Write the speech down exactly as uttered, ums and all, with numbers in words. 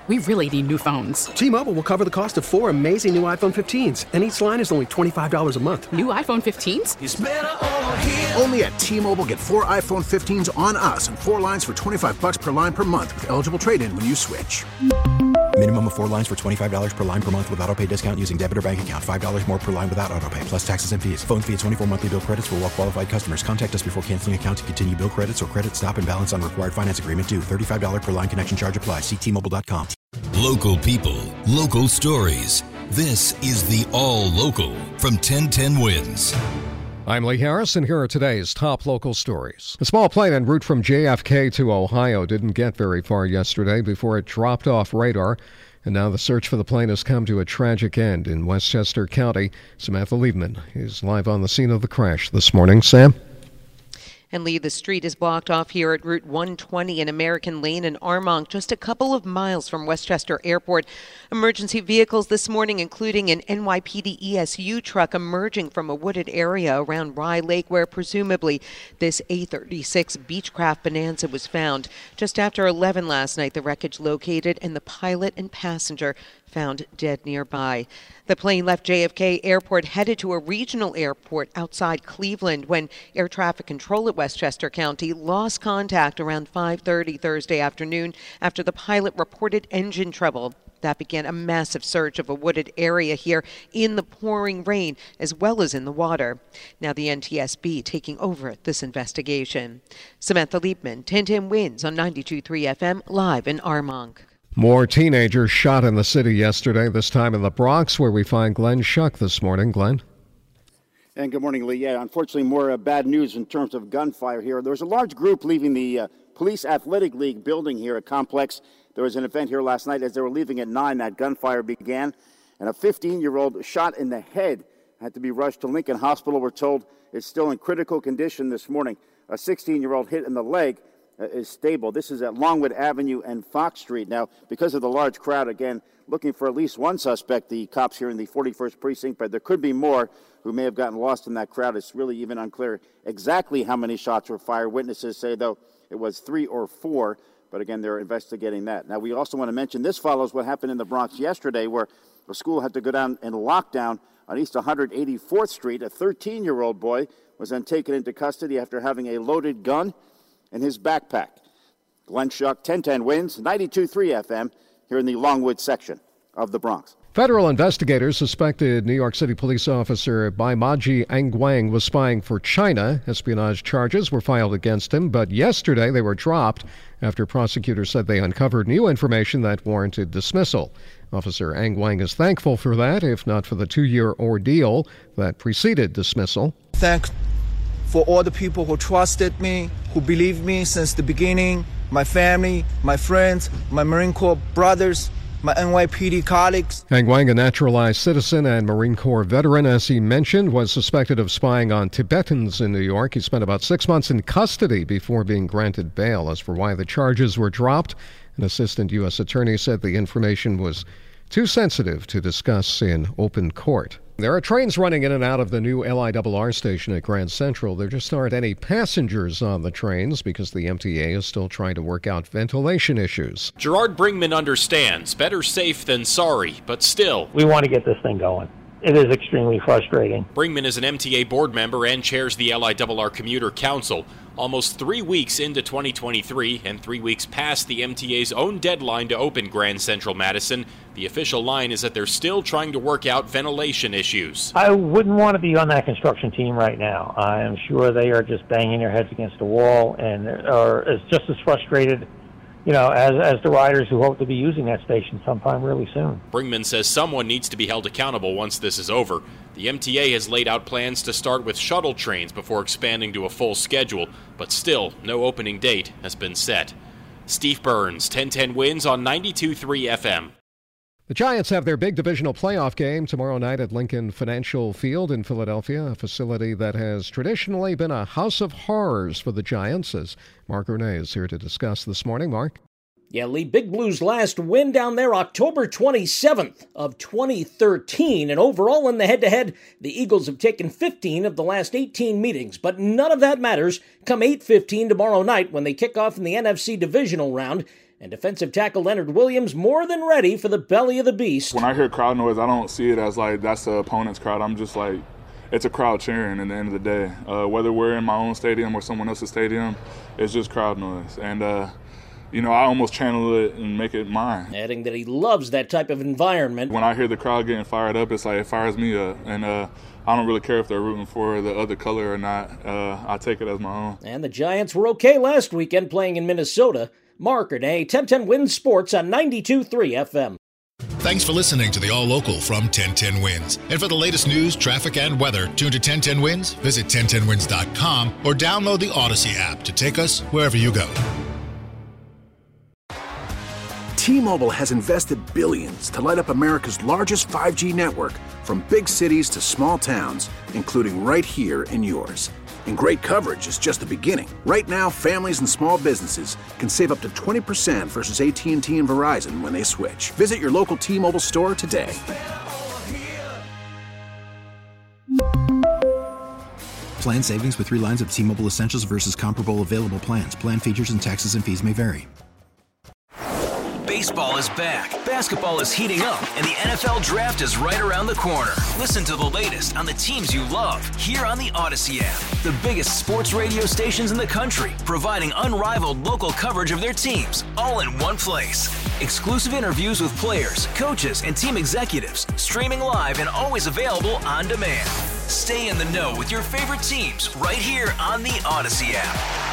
We really need new phones. T-Mobile will cover the cost of four amazing new iPhone fifteens, and each line is only twenty-five dollars a month. New iPhone fifteens? It's better over here. Only at T-Mobile, get four iPhone fifteens on us and four lines for twenty-five dollars per line per month with eligible trade-in when you switch. Minimum of four lines for twenty-five dollars per line per month with autopay discount using debit or bank account. five dollars more per line without autopay, plus taxes and fees. Phone fee at twenty-four monthly bill credits for well-qualified customers. Contact us before canceling account to continue bill credits or credit stop and balance on required finance agreement due. thirty-five dollars per line connection charge applies. See T Mobile dot com. Local people, local stories. This is the All Local from ten ten Wins. I'm Lee Harris, and here are today's top local stories. A small plane en route from J F K to Ohio didn't get very far yesterday before it dropped off radar, and now the search for the plane has come to a tragic end in Westchester County. Samantha Liebman is live on the scene of the crash this morning. Sam? And Lee, the street is blocked off here at Route one twenty in American Lane in Armonk, just a couple of miles from Westchester Airport. Emergency vehicles this morning, including an N Y P D E S U truck emerging from a wooded area around Rye Lake, where presumably this A thirty-six Beechcraft Bonanza was found. Just after eleven last night, the wreckage located and the pilot and passenger found dead nearby. The plane left J F K Airport, headed to a regional airport outside Cleveland, when air traffic control at Westchester County lost contact around five thirty Thursday afternoon after the pilot reported engine trouble. That began a massive search of a wooded area here in the pouring rain as well as in the water. Now the N T S B taking over this investigation. Samantha Liebman, ten ten Wins on ninety-two point three F M, live in Armonk. More teenagers shot in the city yesterday, this time in the Bronx, where we find Glenn Schuck this morning. Glenn? And good morning, Lee. Yeah, unfortunately, more uh, bad news in terms of gunfire here. There was a large group leaving the uh, Police Athletic League building here at Complex. There was an event here last night. As they were leaving at nine, that gunfire began, and a fifteen-year-old shot in the head had to be rushed to Lincoln Hospital. We're told it's still in critical condition this morning. A sixteen-year-old hit in the leg uh, is stable. This is at Longwood Avenue and Fox Street. Now, because of the large crowd, again, looking for at least one suspect, the cops here in the forty-first Precinct, but there could be more who may have gotten lost in that crowd. It's really even unclear exactly how many shots were fired. Witnesses say, though, it was three or four, but again, they're investigating that. Now, we also want to mention this follows what happened in the Bronx yesterday, where a school had to go down in lockdown on East one hundred eighty-fourth Street. A thirteen-year-old boy was then taken into custody after having a loaded gun in his backpack. Glenn Schuck, ten ten Wins, ninety-two point three F M, here in the Longwood section of the Bronx. Federal investigators suspected New York City police officer Baimaji Angwang was spying for China. Espionage charges were filed against him, but yesterday they were dropped after prosecutors said they uncovered new information that warranted dismissal. Officer Angwang is thankful for that, if not for the two-year ordeal that preceded dismissal. Thank for all the people who trusted me, who believed me since the beginning, my family, my friends, my Marine Corps brothers, my N Y P D colleagues. Angwang, a naturalized citizen and Marine Corps veteran, as he mentioned, was suspected of spying on Tibetans in New York. He spent about six months in custody before being granted bail. As for why the charges were dropped, an assistant U S attorney said the information was too sensitive to discuss in open court. There are trains running in and out of the new L I R R station at Grand Central. There just aren't any passengers on the trains because the M T A is still trying to work out ventilation issues. Gerard Brinkman understands. Better safe than sorry, but still. We want to get this thing going. It is extremely frustrating. Brinkman is an M T A board member and chairs the L I R R Commuter Council. Almost three weeks into twenty twenty-three and three weeks past the M T A's own deadline to open Grand Central Madison, the official line is that they're still trying to work out ventilation issues. I wouldn't want to be on that construction team right now. I am sure they are just banging their heads against the wall and are just as frustrated, you know, as, as the riders who hope to be using that station sometime really soon. Brinkman says someone needs to be held accountable once this is over. The M T A has laid out plans to start with shuttle trains before expanding to a full schedule, but still, no opening date has been set. Steve Burns, ten ten Wins on ninety-two point three F M. The Giants have their big divisional playoff game tomorrow night at Lincoln Financial Field in Philadelphia, a facility that has traditionally been a house of horrors for the Giants, as Mark Renee is here to discuss this morning. Mark? Yeah, Lee, Big Blues last win down there October twenty-seventh of twenty thirteen, and overall in the head-to-head, the Eagles have taken fifteen of the last eighteen meetings, but none of that matters come eight fifteen tomorrow night when they kick off in the N F C divisional round. and defensive tackle Leonard Williams more than ready for the belly of the beast. When I hear crowd noise, I don't see it as like that's the opponent's crowd. I'm just like, it's a crowd cheering at the end of the day. Uh, whether we're in my own stadium or someone else's stadium, it's just crowd noise. And, uh, you know, I almost channel it and make it mine. Adding that he loves that type of environment. When I hear the crowd getting fired up, it's like it fires me up. And uh, I don't really care if they're rooting for the other color or not. Uh, I take it as my own. And the Giants were okay last weekend playing in Minnesota. Mark Renee, ten ten Wins Sports on ninety-two point three F M. Thanks for listening to the All Local from ten ten Wins. And for the latest news, traffic, and weather, tune to ten ten Wins, visit ten ten wins dot com, or download the Odyssey app to take us wherever you go. T-Mobile has invested billions to light up America's largest five G network, from big cities to small towns, including right here in yours. And great coverage is just the beginning. Right now, families and small businesses can save up to twenty percent versus A T and T and Verizon when they switch. Visit your local T-Mobile store today. Plan savings with three lines of T-Mobile Essentials versus comparable available plans. Plan features and taxes and fees may vary. Baseball is back, basketball is heating up, and the N F L Draft is right around the corner. Listen to the latest on the teams you love here on the Odyssey app. The biggest sports radio stations in the country, providing unrivaled local coverage of their teams, all in one place. Exclusive interviews with players, coaches, and team executives, streaming live and always available on demand. Stay in the know with your favorite teams right here on the Odyssey app.